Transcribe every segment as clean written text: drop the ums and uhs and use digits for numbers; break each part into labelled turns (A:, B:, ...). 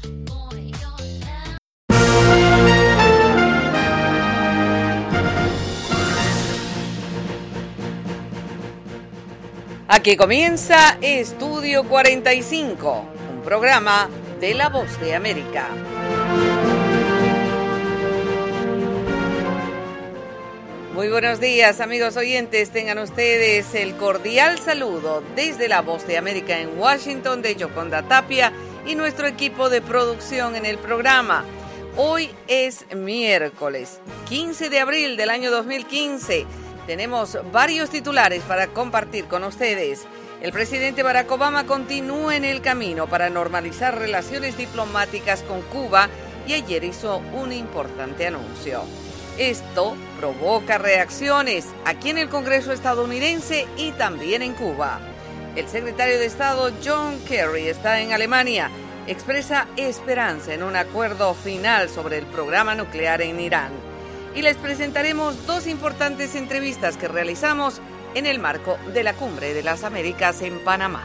A: Aquí comienza Estudio 45, un programa de La Voz de América. Muy buenos días, amigos oyentes. Tengan ustedes el cordial saludo desde La Voz de América en Washington de Yoconda Tapia y nuestro equipo de producción en el programa. Hoy es miércoles, 15 de abril del año 2015. Tenemos varios titulares para compartir con ustedes. El presidente Barack Obama continúa en el camino para normalizar relaciones diplomáticas con Cuba y ayer hizo un importante anuncio. Esto provoca reacciones aquí en el Congreso estadounidense y también en Cuba. El secretario de Estado John Kerry está en Alemania. Expresa esperanza en un acuerdo final sobre el programa nuclear en Irán. Y les presentaremos dos importantes entrevistas que realizamos en el marco de la Cumbre de las Américas en Panamá.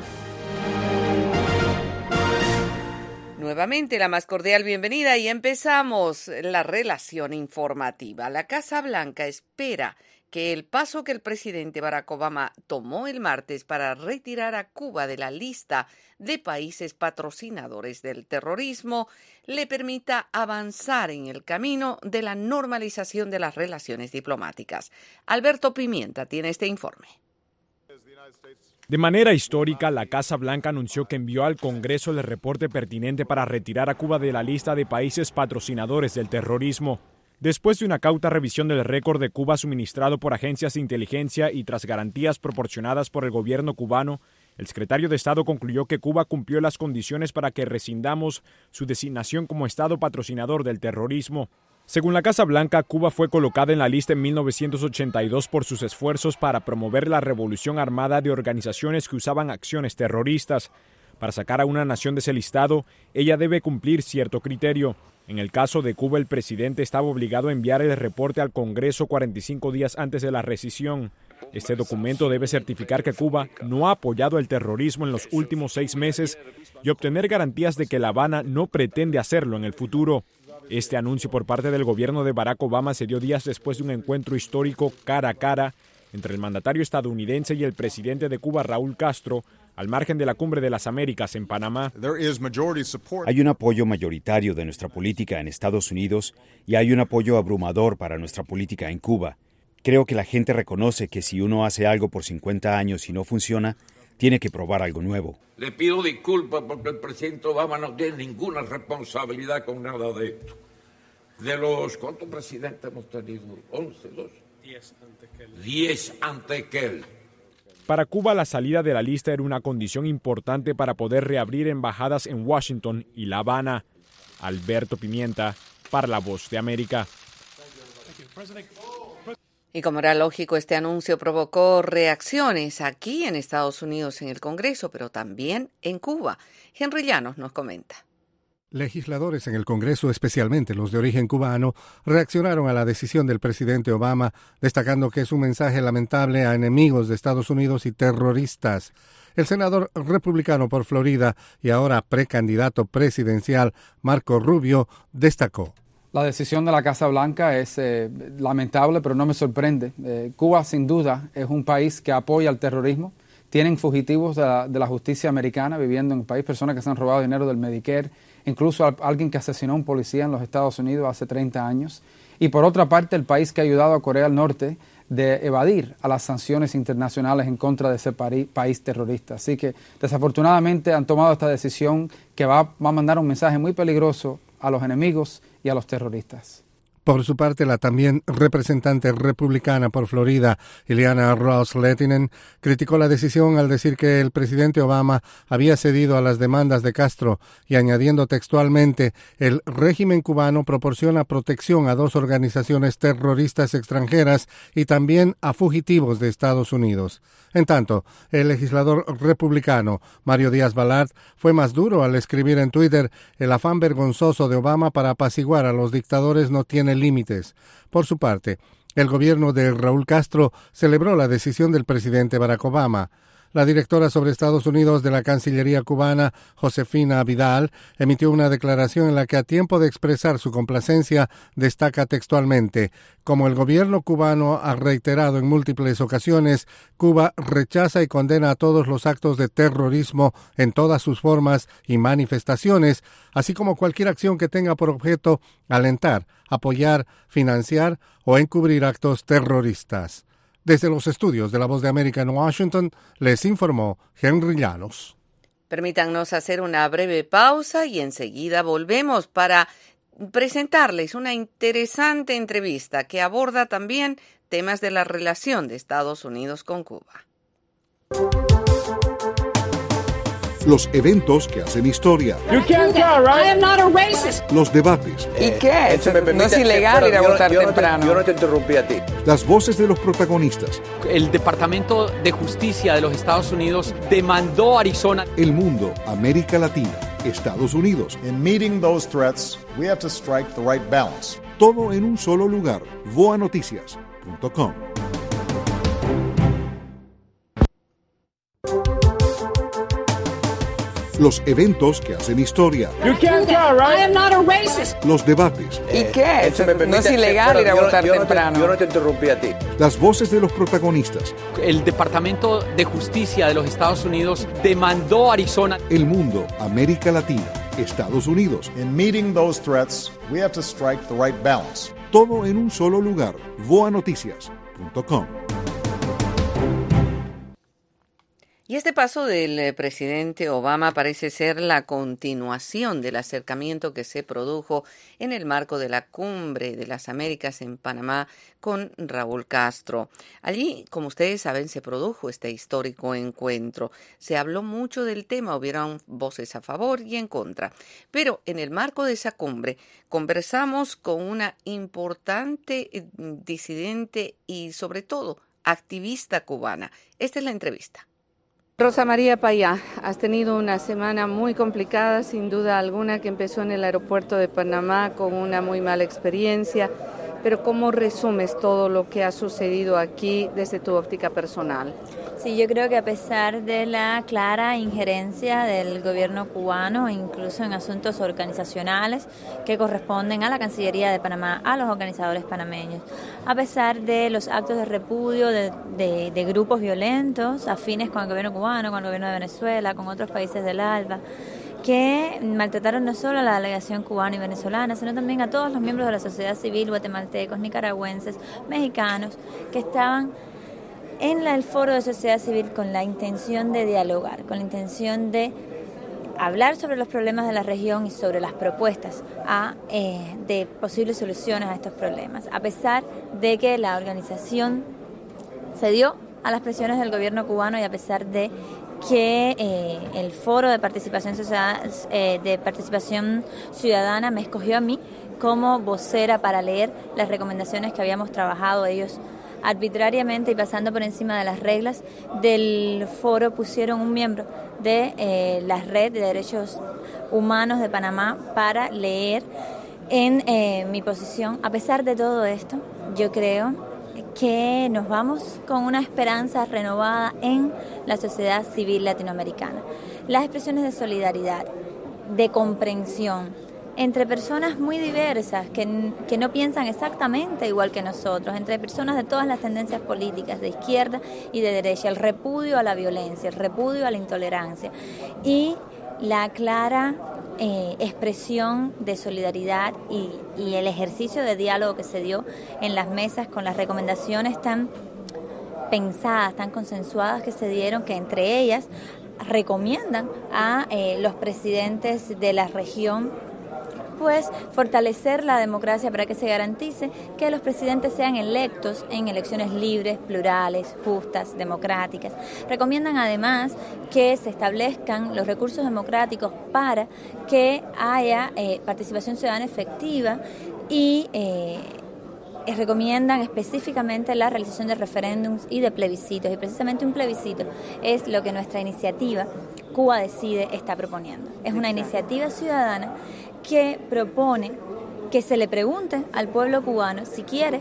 A: Nuevamente la más cordial bienvenida y empezamos la relación informativa. La Casa Blanca espera que el paso que el presidente Barack Obama tomó el martes para retirar a Cuba de la lista de países patrocinadores del terrorismo le permita avanzar en el camino de la normalización de las relaciones diplomáticas. Alberto Pimienta tiene este informe.
B: De manera histórica, la Casa Blanca anunció que envió al Congreso el reporte pertinente para retirar a Cuba de la lista de países patrocinadores del terrorismo. Después de una cauta revisión del récord de Cuba suministrado por agencias de inteligencia y tras garantías proporcionadas por el gobierno cubano, el secretario de Estado concluyó que Cuba cumplió las condiciones para que rescindamos su designación como Estado patrocinador del terrorismo. Según la Casa Blanca, Cuba fue colocada en la lista en 1982 por sus esfuerzos para promover la revolución armada de organizaciones que usaban acciones terroristas. Para sacar a una nación de ese listado, ella debe cumplir cierto criterio. En el caso de Cuba, el presidente estaba obligado a enviar el reporte al Congreso 45 días antes de la rescisión. Este documento debe certificar que Cuba no ha apoyado el terrorismo en los últimos 6 meses y obtener garantías de que La Habana no pretende hacerlo en el futuro. Este anuncio por parte del gobierno de Barack Obama se dio días después de un encuentro histórico cara a cara entre el mandatario estadounidense y el presidente de Cuba, Raúl Castro, al margen de la Cumbre de las Américas en Panamá.
C: Hay un apoyo mayoritario de nuestra política en Estados Unidos y hay un apoyo abrumador para nuestra política en Cuba. Creo que la gente reconoce que si uno hace algo por 50 años y no funciona, tiene que probar algo nuevo.
D: Le pido disculpas porque el presidente Obama no tiene ninguna responsabilidad con nada de esto. De los, ¿cuántos presidentes hemos tenido? 11, 12. 10 antes que él.
B: Para Cuba, la salida de la lista era una condición importante para poder reabrir embajadas en Washington y La Habana. Alberto Pimienta, para La Voz de América.
A: Y como era lógico, este anuncio provocó reacciones aquí en Estados Unidos en el Congreso, pero también en Cuba. Henry Llanos nos comenta.
E: Legisladores en el Congreso, especialmente los de origen cubano, reaccionaron a la decisión del presidente Obama, destacando que es un mensaje lamentable a enemigos de Estados Unidos y terroristas. El senador republicano por Florida y ahora precandidato presidencial Marco Rubio destacó.
F: La decisión de la Casa Blanca es lamentable, pero no me sorprende. Cuba, sin duda, es un país que apoya al terrorismo. Tienen fugitivos de la justicia americana viviendo en el país, personas que se han robado dinero del Medicare, incluso alguien que asesinó a un policía en los Estados Unidos hace 30 años. Y por otra parte, el país que ha ayudado a Corea del Norte de evadir a las sanciones internacionales en contra de ese país terrorista. Así que, desafortunadamente, han tomado esta decisión que va a mandar un mensaje muy peligroso a los enemigos y a los terroristas.
E: Por su parte, la también representante republicana por Florida, Ileana Ros-Lehtinen, criticó la decisión al decir que el presidente Obama había cedido a las demandas de Castro y añadiendo textualmente, el régimen cubano proporciona protección a 2 organizaciones terroristas extranjeras y también a fugitivos de Estados Unidos. En tanto, el legislador republicano Mario Díaz-Balart fue más duro al escribir en Twitter, el afán vergonzoso de Obama para apaciguar a los dictadores no tiene límites. Por su parte, el gobierno de Raúl Castro celebró la decisión del presidente Barack Obama. La directora sobre Estados Unidos de la Cancillería cubana, Josefina Vidal, emitió una declaración en la que, a tiempo de expresar su complacencia, destaca textualmente: como el gobierno cubano ha reiterado en múltiples ocasiones, Cuba rechaza y condena a todos los actos de terrorismo en todas sus formas y manifestaciones, así como cualquier acción que tenga por objeto alentar, apoyar, financiar o encubrir actos terroristas. Desde los estudios de La Voz de América en Washington, les informó Henry Llanos.
A: Permítannos hacer una breve pausa y enseguida volvemos para presentarles una interesante entrevista que aborda también temas de la relación de Estados Unidos con Cuba.
G: Los eventos que hacen historia.
H: You can't tell, right? I am not a racist.
G: Los debates.
F: ¿Y qué? No es ilegal ir a votar temprano.
I: Yo no te interrumpí a ti.
G: Las voces de los protagonistas.
J: El Departamento de Justicia de los Estados Unidos demandó a Arizona.
G: El mundo, América Latina, Estados Unidos.
K: In meeting those threats, we have to strike the right balance.
G: Todo en un solo lugar. voanoticias.com. Los eventos que hacen historia.
H: You can't tell, right? I am not a racist.
G: Los debates.
F: ¿Y qué? No es ilegal ir a votar temprano.
I: Yo no te interrumpí a ti.
G: Las voces de los protagonistas.
J: El Departamento de Justicia de los Estados Unidos demandó a Arizona.
G: El mundo, América Latina, Estados Unidos.
K: In meeting those threats, we have to strike the right balance.
G: Todo en un solo lugar. voanoticias.com.
A: Y este paso del presidente Obama parece ser la continuación del acercamiento que se produjo en el marco de la Cumbre de las Américas en Panamá con Raúl Castro. Allí, como ustedes saben, se produjo este histórico encuentro. Se habló mucho del tema, hubieron voces a favor y en contra. Pero en el marco de esa cumbre conversamos con una importante disidente y, sobre todo, activista cubana. Esta es la entrevista. Rosa María Payá, has tenido una semana muy complicada, sin duda alguna, que empezó en el aeropuerto de Panamá con una muy mala experiencia, pero ¿cómo resumes todo lo que ha sucedido aquí desde tu óptica personal?
L: Sí, yo creo que a pesar de la clara injerencia del gobierno cubano, incluso en asuntos organizacionales que corresponden a la Cancillería de Panamá, a los organizadores panameños, a pesar de los actos de repudio de grupos violentos afines con el gobierno cubano, con el gobierno de Venezuela, con otros países del ALBA, que maltrataron no solo a la delegación cubana y venezolana, sino también a todos los miembros de la sociedad civil, guatemaltecos, nicaragüenses, mexicanos, que estaban en el foro de sociedad civil con la intención de dialogar, con la intención de hablar sobre los problemas de la región y sobre las propuestas de posibles soluciones a estos problemas, a pesar de que la organización cedió a las presiones del gobierno cubano y a pesar de que el foro de participación ciudadana me escogió a mí como vocera para leer las recomendaciones que habíamos trabajado ellos arbitrariamente y pasando por encima de las reglas del foro. Pusieron un miembro de la Red de Derechos Humanos de Panamá para leer en mi posición. A pesar de todo esto, yo creo que nos vamos con una esperanza renovada en la sociedad civil latinoamericana. Las expresiones de solidaridad, de comprensión, entre personas muy diversas que no piensan exactamente igual que nosotros, entre personas de todas las tendencias políticas, de izquierda y de derecha, el repudio a la violencia, el repudio a la intolerancia y la clara expresión de solidaridad y el ejercicio de diálogo que se dio en las mesas con las recomendaciones tan pensadas, tan consensuadas que se dieron, que entre ellas recomiendan a los presidentes de la región pues fortalecer la democracia para que se garantice que los presidentes sean electos en elecciones libres, plurales, justas, democráticas. Recomiendan además que se establezcan los recursos democráticos para que haya participación ciudadana efectiva y recomiendan específicamente la realización de referéndums y de plebiscitos, y precisamente un plebiscito es lo que nuestra iniciativa Cuba Decide está proponiendo. Es una iniciativa ciudadana que propone que se le pregunte al pueblo cubano si quiere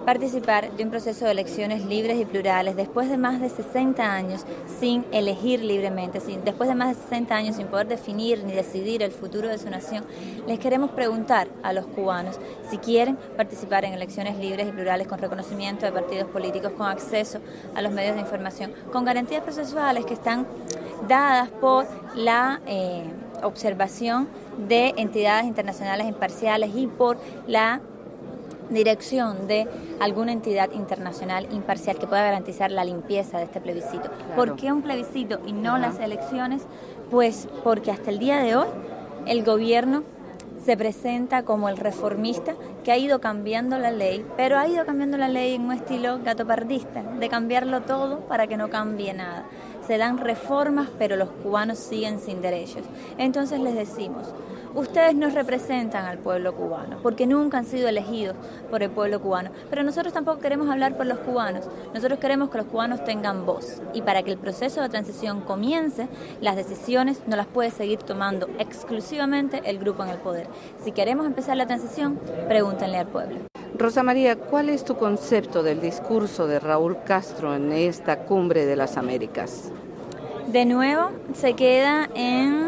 L: participar de un proceso de elecciones libres y plurales después de más de 60 años sin elegir libremente, después de más de 60 años sin poder definir ni decidir el futuro de su nación. Les queremos preguntar a los cubanos si quieren participar en elecciones libres y plurales con reconocimiento de partidos políticos, con acceso a los medios de información, con garantías procesuales que están dadas por la observación de entidades internacionales imparciales y por la dirección de alguna entidad internacional imparcial que pueda garantizar la limpieza de este plebiscito. Claro. ¿Por qué un plebiscito y no las elecciones? Pues porque hasta el día de hoy el gobierno se presenta como el reformista que ha ido cambiando la ley, pero ha ido cambiando la ley en un estilo gatopardista, de cambiarlo todo para que no cambie nada. Se dan reformas, pero los cubanos siguen sin derechos. Entonces les decimos, ustedes nos representan al pueblo cubano, porque nunca han sido elegidos por el pueblo cubano, pero nosotros tampoco queremos hablar por los cubanos, nosotros queremos que los cubanos tengan voz, y para que el proceso de transición comience, las decisiones no las puede seguir tomando exclusivamente el grupo en el poder. Si queremos empezar la transición, pregúntenle al pueblo.
M: Rosa María, ¿cuál es tu concepto del discurso de Raúl Castro en esta Cumbre de las Américas?
L: De nuevo, se queda en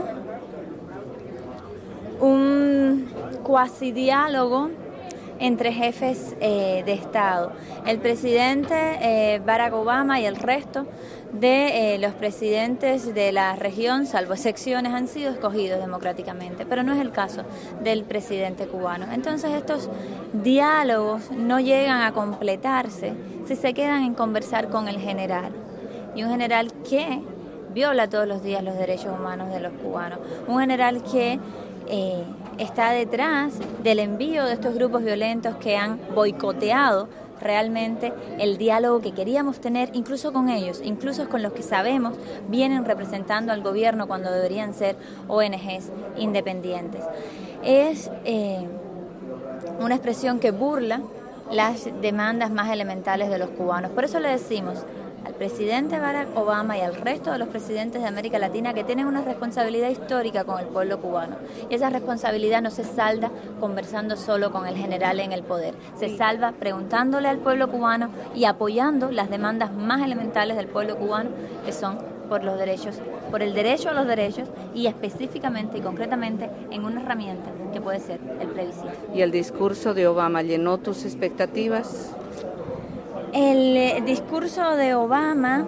L: un cuasi diálogo entre jefes de Estado. El presidente Barack Obama y el resto de los presidentes de la región, salvo excepciones, han sido escogidos democráticamente, pero no es el caso del presidente cubano. Entonces estos diálogos no llegan a completarse si se quedan en conversar con el general, y un general que viola todos los días los derechos humanos de los cubanos, un general que está detrás del envío de estos grupos violentos que han boicoteado realmente el diálogo que queríamos tener, incluso con ellos, incluso con los que sabemos vienen representando al gobierno cuando deberían ser ONGs independientes. Es una expresión que burla las demandas más elementales de los cubanos. Por eso le decimos al presidente Barack Obama y al resto de los presidentes de América Latina que tienen una responsabilidad histórica con el pueblo cubano. Y esa responsabilidad no se salda conversando solo con el general en el poder. Se salva preguntándole al pueblo cubano y apoyando las demandas más elementales del pueblo cubano, que son por los derechos, por el derecho a los derechos, y específicamente y concretamente en una herramienta que puede ser el plebiscito.
M: ¿Y el discurso de Obama llenó tus expectativas?
L: El discurso de Obama,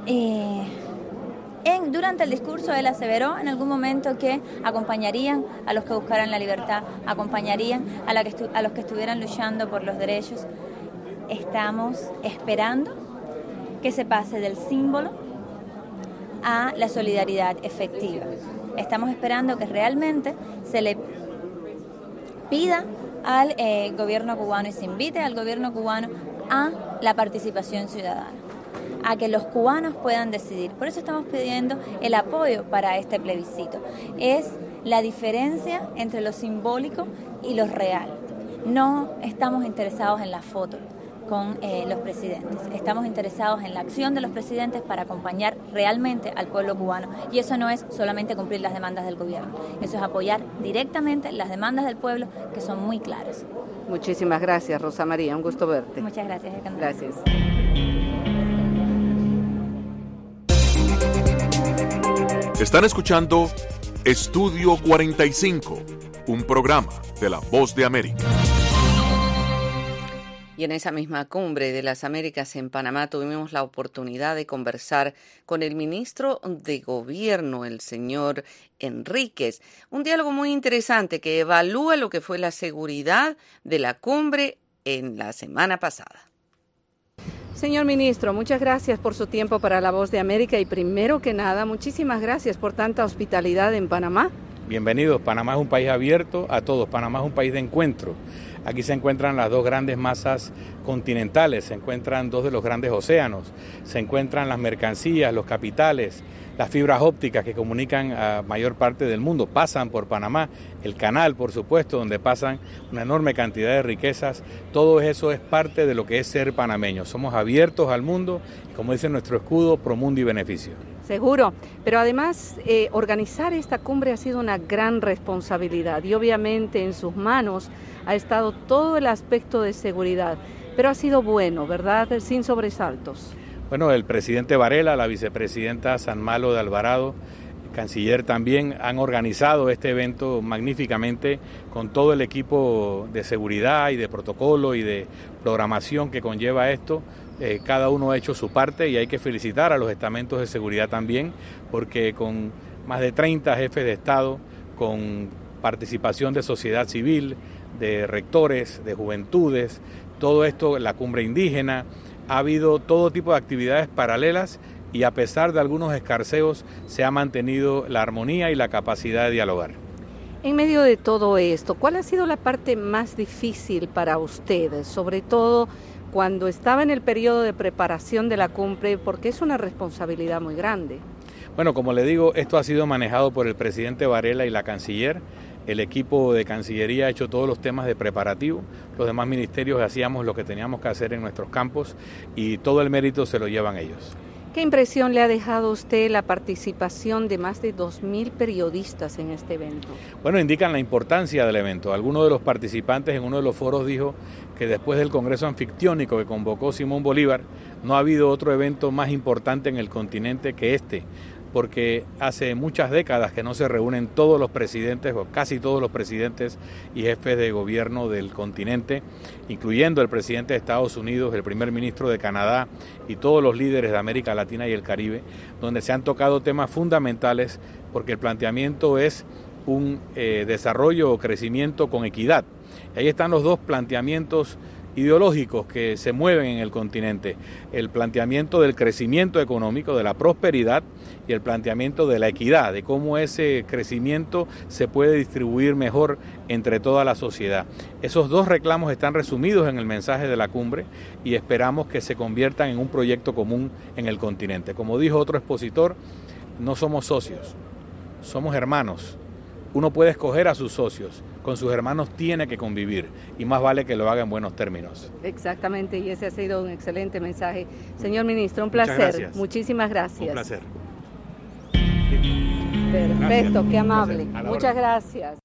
L: durante el discurso él aseveró en algún momento que acompañarían a los que buscaran la libertad, acompañarían a los que estuvieran luchando por los derechos. Estamos esperando que se pase del símbolo a la solidaridad efectiva. Estamos esperando que realmente se le pida al gobierno cubano y se invite al gobierno cubano a la participación ciudadana, a que los cubanos puedan decidir. Por eso estamos pidiendo el apoyo para este plebiscito. Es la diferencia entre lo simbólico y lo real. No estamos interesados en la foto con los presidentes. Estamos interesados en la acción de los presidentes para acompañar realmente al pueblo cubano. Y eso no es solamente cumplir las demandas del gobierno. Eso es apoyar directamente las demandas del pueblo, que son muy claras.
M: Muchísimas gracias, Rosa María. Un gusto verte.
L: Muchas gracias, Alejandra.
M: Gracias.
N: Están escuchando Estudio 45, un programa de La Voz de América.
A: Y en esa misma Cumbre de las Américas en Panamá tuvimos la oportunidad de conversar con el ministro de Gobierno, el señor Enríquez. Un diálogo muy interesante que evalúa lo que fue la seguridad de la cumbre en la semana pasada.
M: Señor ministro, muchas gracias por su tiempo para La Voz de América y primero que nada, muchísimas gracias por tanta hospitalidad en Panamá.
O: Bienvenidos. Panamá es un país abierto a todos. Panamá es un país de encuentro. Aquí se encuentran las dos grandes masas continentales, se encuentran dos de los grandes océanos, se encuentran las mercancías, los capitales, las fibras ópticas que comunican a mayor parte del mundo, pasan por Panamá, el canal, por supuesto, donde pasan una enorme cantidad de riquezas. Todo eso es parte de lo que es ser panameño. Somos abiertos al mundo y, como dice nuestro escudo, pro mundo y beneficio.
M: Seguro, pero además organizar esta cumbre ha sido una gran responsabilidad y obviamente en sus manos ha estado todo el aspecto de seguridad. pero ha sido bueno, ¿verdad? Sin sobresaltos.
O: Bueno, el presidente Varela, la vicepresidenta San Malo de Alvarado, el canciller también han organizado este evento magníficamente con todo el equipo de seguridad y de protocolo y de programación que conlleva esto. Cada uno ha hecho su parte y hay que felicitar a los estamentos de seguridad también, porque con más de 30 jefes de Estado, con participación de sociedad civil, de rectores, de juventudes, todo esto, la cumbre indígena, ha habido todo tipo de actividades paralelas y a pesar de algunos escarceos se ha mantenido la armonía y la capacidad de dialogar.
M: En medio de todo esto, ¿cuál ha sido la parte más difícil para ustedes, sobre todo cuando estaba en el periodo de preparación de la cumbre, porque es una responsabilidad muy grande?
O: Bueno, como le digo, esto ha sido manejado por el presidente Varela y la canciller. El equipo de Cancillería ha hecho todos los temas de preparativo, los demás ministerios hacíamos lo que teníamos que hacer en nuestros campos y todo el mérito se lo llevan ellos.
M: ¿Qué impresión le ha dejado a usted la participación de más de 2.000 periodistas en este evento?
O: Bueno, indican la importancia del evento. Alguno de los participantes en uno de los foros dijo que después del Congreso Anfictiónico que convocó Simón Bolívar, no ha habido otro evento más importante en el continente que este, porque hace muchas décadas que no se reúnen todos los presidentes, o casi todos los presidentes y jefes de gobierno del continente, incluyendo el presidente de Estados Unidos, el primer ministro de Canadá y todos los líderes de América Latina y el Caribe, donde se han tocado temas fundamentales, porque el planteamiento es un desarrollo o crecimiento con equidad. Y ahí están los dos planteamientos ideológicos que se mueven en el continente, el planteamiento del crecimiento económico, de la prosperidad y el planteamiento de la equidad, de cómo ese crecimiento se puede distribuir mejor entre toda la sociedad. Esos dos reclamos están resumidos en el mensaje de la cumbre y esperamos que se conviertan en un proyecto común en el continente. Como dijo otro expositor, no somos socios, somos hermanos. Uno puede escoger a sus socios, con sus hermanos tiene que convivir y más vale que lo haga en buenos términos.
M: Exactamente, y ese ha sido un excelente mensaje. Señor ministro, un placer. Muchísimas gracias.
O: Un placer.
M: Perfecto,
O: gracias.
M: qué amable. Muchas gracias.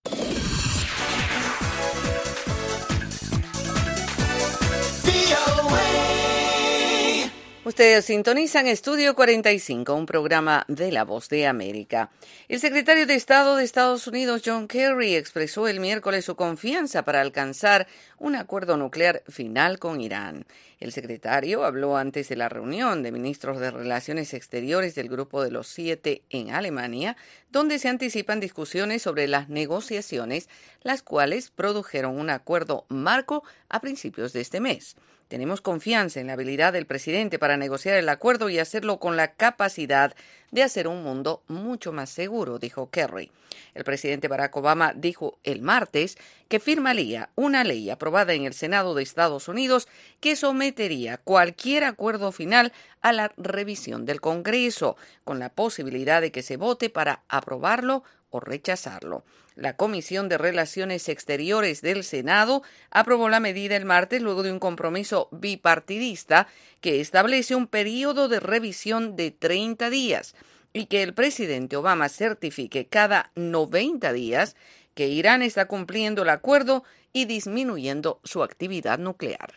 A: Ustedes sintonizan Estudio 45, un programa de La Voz de América. El secretario de Estado de Estados Unidos, John Kerry, expresó el miércoles su confianza para alcanzar un acuerdo nuclear final con Irán. El secretario habló antes de la reunión de ministros de Relaciones Exteriores del Grupo de los 7 en Alemania, donde se anticipan discusiones sobre las negociaciones, las cuales produjeron un acuerdo marco a principios de este mes. Tenemos confianza en la habilidad del presidente para negociar el acuerdo y hacerlo con la capacidad de hacer un mundo mucho más seguro, dijo Kerry. El presidente Barack Obama dijo el martes que firmaría una ley aprobada en el Senado de Estados Unidos que sometería cualquier acuerdo final a la revisión del Congreso, con la posibilidad de que se vote para aprobarlo o rechazarlo. La Comisión de Relaciones Exteriores del Senado aprobó la medida el martes luego de un compromiso bipartidista que establece un periodo de revisión de 30 días y que el presidente Obama certifique cada 90 días que Irán está cumpliendo el acuerdo y disminuyendo su actividad nuclear.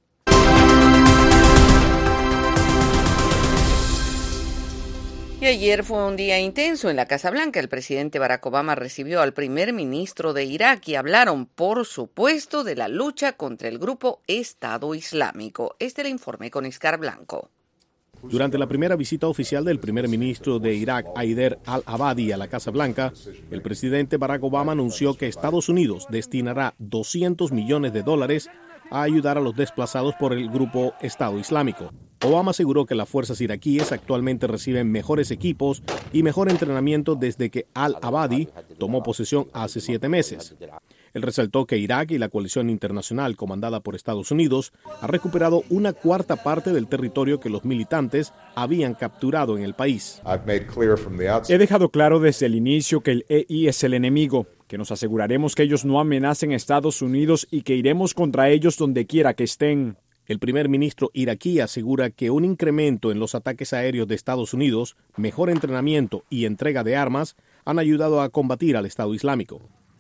A: Y ayer fue un día intenso en la Casa Blanca. El presidente Barack Obama recibió al primer ministro de Irak y hablaron, por supuesto, de la lucha contra el grupo Estado Islámico. Este es el informe con Iscar Blanco.
P: Durante la primera visita oficial del primer ministro de Irak, Haider al-Abadi, a la Casa Blanca, el presidente Barack Obama anunció que Estados Unidos destinará $200 millones a ayudar a los desplazados por el grupo Estado Islámico. Obama aseguró que las fuerzas iraquíes actualmente reciben mejores equipos y mejor entrenamiento desde que al-Abadi tomó posesión hace 7 meses. Él resaltó que Irak y la coalición internacional comandada por Estados Unidos ha recuperado una cuarta parte del territorio que los militantes habían capturado en el país.
B: He dejado claro desde el inicio que el EI es el enemigo, que nos aseguraremos que ellos no amenacen a Estados Unidos y que iremos contra ellos donde quiera que estén.
P: El primer ministro iraquí asegura que un incremento en los ataques aéreos de Estados Unidos, mejor entrenamiento y entrega de armas han ayudado a combatir al Estado Islámico.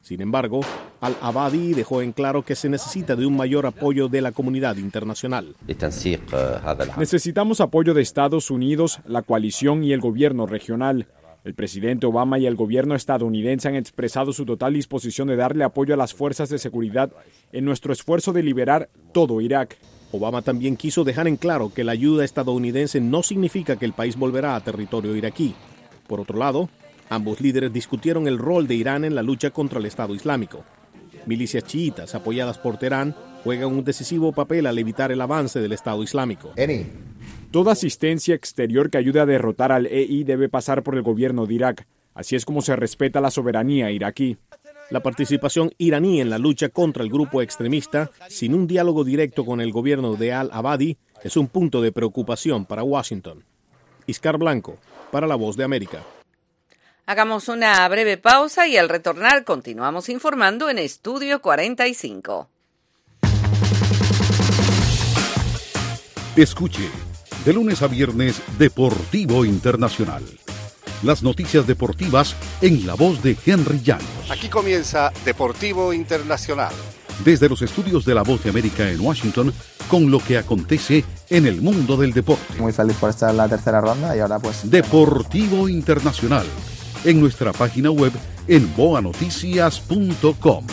P: Sin embargo, al-Abadi dejó en claro que se necesita de un mayor apoyo de la comunidad internacional.
B: Necesitamos apoyo de Estados Unidos, la coalición y el gobierno regional. El presidente Obama y el gobierno estadounidense han expresado su total disposición de darle apoyo a las fuerzas de seguridad en nuestro esfuerzo de liberar todo Irak.
P: Obama también quiso dejar en claro que la ayuda estadounidense no significa que el país volverá a territorio iraquí. Por otro lado, ambos líderes discutieron el rol de Irán en la lucha contra el Estado Islámico. Milicias chiitas apoyadas por Teherán juegan un decisivo papel al evitar el avance del Estado Islámico.
B: Toda asistencia exterior que ayude a derrotar al EI debe pasar por el gobierno de Irak. Así es como se respeta la soberanía iraquí.
P: La participación iraní en la lucha contra el grupo extremista, sin un diálogo directo con el gobierno de al-Abadi, es un punto de preocupación para Washington. Iscar Blanco, para La Voz de América.
A: Hagamos una breve pausa y al retornar continuamos informando en Estudio 45.
G: Escuche, de lunes a viernes, Deportivo Internacional. Las noticias deportivas en la voz de Henry Llanos.
Q: Aquí comienza Deportivo Internacional.
G: Desde los estudios de La Voz de América en Washington, con lo que acontece en el mundo del deporte.
R: Muy feliz por estar en la tercera ronda y ahora pues...
G: Deportivo Internacional, en nuestra página web en boanoticias.com.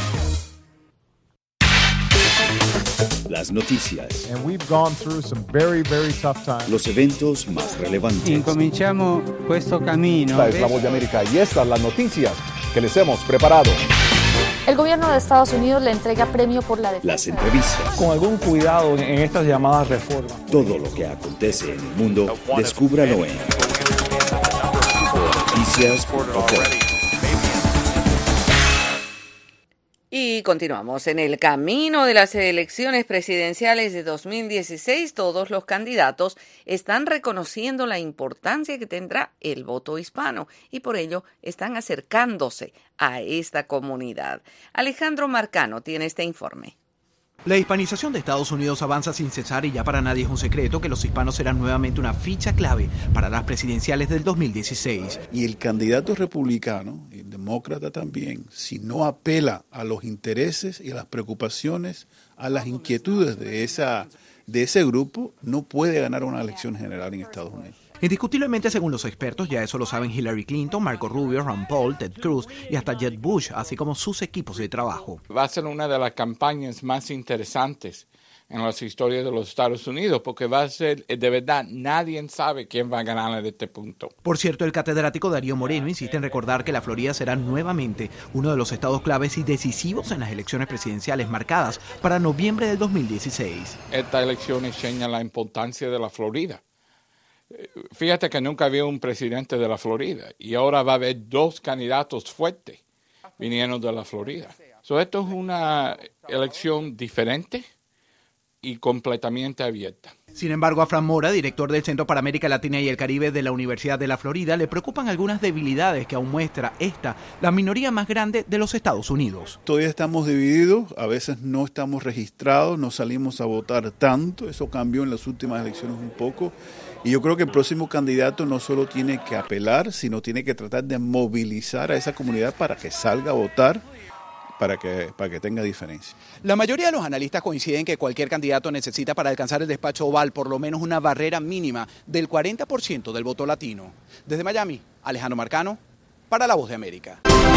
C: Las noticias.
K: And we've gone through some very, very tough times.
C: Los eventos más relevantes.
S: Incominciamo questo cammino.
K: Esta es La Voz de América y estas las noticias que les hemos preparado.
T: El gobierno de Estados Unidos le entrega premio por la defensa.
C: Las entrevistas.
U: Con algún cuidado en estas llamadas reformas.
C: Todo lo que acontece en el mundo, descúbralo en noticias.com.
A: Y continuamos. En el camino de las elecciones presidenciales de 2016, todos los candidatos están reconociendo la importancia que tendrá el voto hispano y por ello están acercándose a esta comunidad. Alejandro Marcano tiene este informe.
V: La hispanización de Estados Unidos avanza sin cesar y ya para nadie es un secreto que los hispanos serán nuevamente una ficha clave para las presidenciales del 2016.
W: Y el candidato republicano, el demócrata también, si no apela a los intereses y a las preocupaciones, a las inquietudes de ese grupo, no puede ganar una elección general en Estados Unidos.
V: Indiscutiblemente, según los expertos, ya eso lo saben Hillary Clinton, Marco Rubio, Ron Paul, Ted Cruz y hasta Jeb Bush, así como sus equipos de trabajo.
X: Va a ser una de las campañas más interesantes en las historias de los Estados Unidos, porque va a ser, de verdad, nadie sabe quién va a ganar de este punto.
V: Por cierto, el catedrático Darío Moreno insiste en recordar que la Florida será nuevamente uno de los estados claves y decisivos en las elecciones presidenciales marcadas para noviembre del 2016.
X: Esta elección enseña la importancia de la Florida. Fíjate que nunca había un presidente de la Florida y ahora va a haber dos candidatos fuertes viniendo de la Florida. Esto es una elección diferente y completamente abierta.
V: Sin embargo, a Fran Mora, director del Centro para América Latina y el Caribe de la Universidad de la Florida, le preocupan algunas debilidades que aún muestra la minoría más grande de los Estados Unidos.
W: Todavía estamos divididos, a veces no estamos registrados, no salimos a votar tanto, eso cambió en las últimas elecciones un poco. Y yo creo que el próximo candidato no solo tiene que apelar, sino tiene que tratar de movilizar a esa comunidad para que salga a votar, para que tenga diferencia.
V: La mayoría de los analistas coinciden que cualquier candidato necesita para alcanzar el despacho oval por lo menos una barrera mínima del 40% del voto latino. Desde Miami, Alejandro Marcano, para La Voz de América.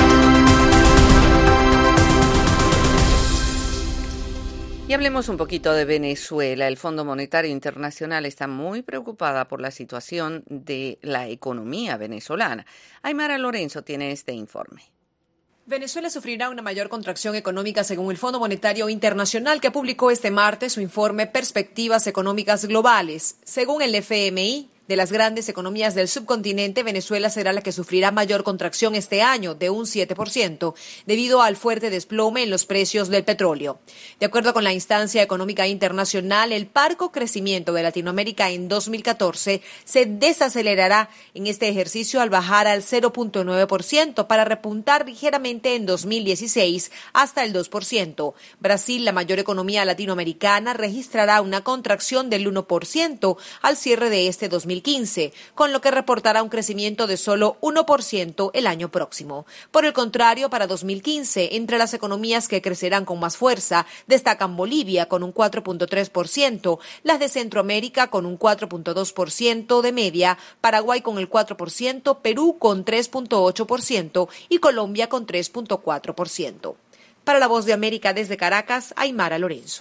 A: Y hablemos un poquito de Venezuela. El Fondo Monetario Internacional está muy preocupada por la situación de la economía venezolana. Aymara Lorenzo tiene este informe.
Y: Venezuela sufrirá una mayor contracción económica según el Fondo Monetario Internacional, que publicó este martes su informe Perspectivas Económicas Globales. Según el FMI, de las grandes economías del subcontinente, Venezuela será la que sufrirá mayor contracción este año, de un 7%, debido al fuerte desplome en los precios del petróleo. De acuerdo con la Instancia Económica Internacional, el parco crecimiento de Latinoamérica en 2014 se desacelerará en este ejercicio al bajar al 0.9% para repuntar ligeramente en 2016 hasta el 2%. Brasil, la mayor economía latinoamericana, registrará una contracción del 1% al cierre de este 2016. 2015, con lo que reportará un crecimiento de solo 1% el año próximo. Por el contrario, para 2015, entre las economías que crecerán con más fuerza, destacan Bolivia con un 4.3%, las de Centroamérica con un 4.2% de media, Paraguay con el 4%, Perú con 3.8% y Colombia con 3.4%. Para La Voz de América desde Caracas, Aymara Lorenzo.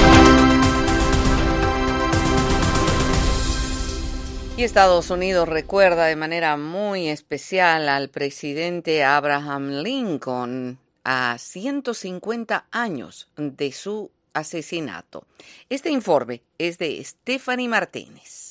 A: Y Estados Unidos recuerda de manera muy especial al presidente Abraham Lincoln a 150 años de su asesinato. Este informe es de Stephanie Martínez.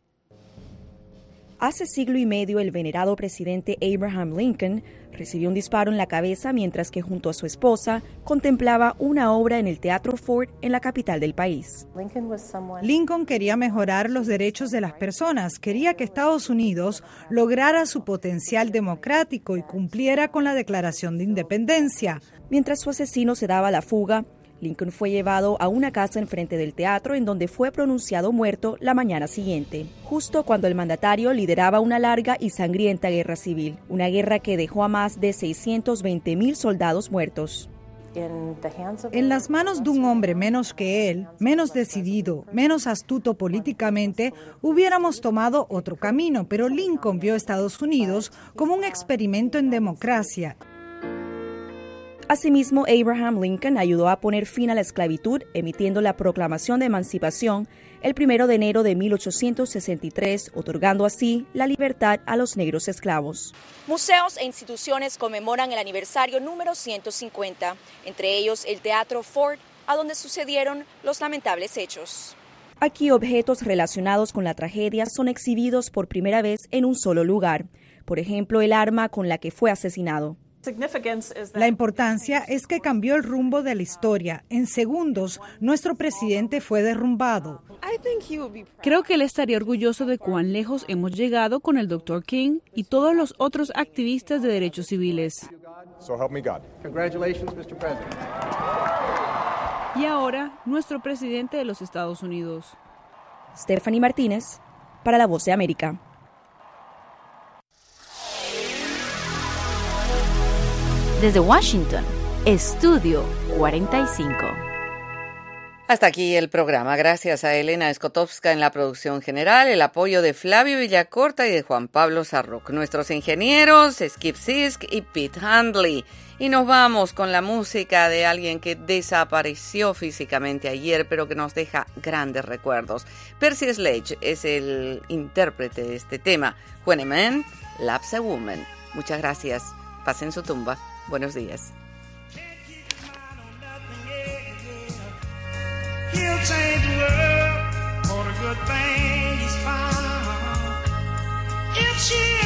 D: Hace siglo y medio, el venerado presidente Abraham Lincoln recibió un disparo en la cabeza mientras que junto a su esposa contemplaba una obra en el Teatro Ford en la capital del país.
E: Lincoln quería mejorar los derechos de las personas, quería que Estados Unidos lograra su potencial democrático y cumpliera con la Declaración de Independencia.
D: Mientras su asesino se daba la fuga, Lincoln fue llevado a una casa enfrente del teatro en donde fue pronunciado muerto la mañana siguiente, justo cuando el mandatario lideraba una larga y sangrienta guerra civil, una guerra que dejó a más de 620,000 soldados muertos.
E: En las manos de un hombre menos que él, menos decidido, menos astuto políticamente, hubiéramos tomado otro camino, pero Lincoln vio a Estados Unidos como un experimento en democracia.
D: Asimismo, Abraham Lincoln ayudó a poner fin a la esclavitud, emitiendo la Proclamación de Emancipación el 1 de enero de 1863, otorgando así la libertad a los negros esclavos.
F: Museos e instituciones conmemoran el aniversario número 150, entre ellos el Teatro Ford, a donde sucedieron los lamentables hechos.
D: Aquí objetos relacionados con la tragedia son exhibidos por primera vez en un solo lugar, por ejemplo, el arma con la que fue asesinado.
E: La importancia es que cambió el rumbo de la historia. En segundos, nuestro presidente fue derrumbado.
H: Creo que él estaría orgulloso de cuán lejos hemos llegado con el Dr. King y todos los otros activistas de derechos civiles. Y ahora, nuestro presidente de los Estados Unidos.
D: Stephanie Martínez, para La Voz de América.
I: Desde Washington, Estudio 45.
A: Hasta aquí el programa. Gracias a Elena Skotowska en la producción general, el apoyo de Flavio Villacorta y de Juan Pablo Sarroc. Nuestros ingenieros, Skip Sisk y Pete Handley. Y nos vamos con la música de alguien que desapareció físicamente ayer, pero que nos deja grandes recuerdos. Percy Sledge es el intérprete de este tema. When a Man Loves a Woman. Muchas gracias. Pasen su tumba. Buenos días.
Z: He'll change the world for the good thing he's found. If she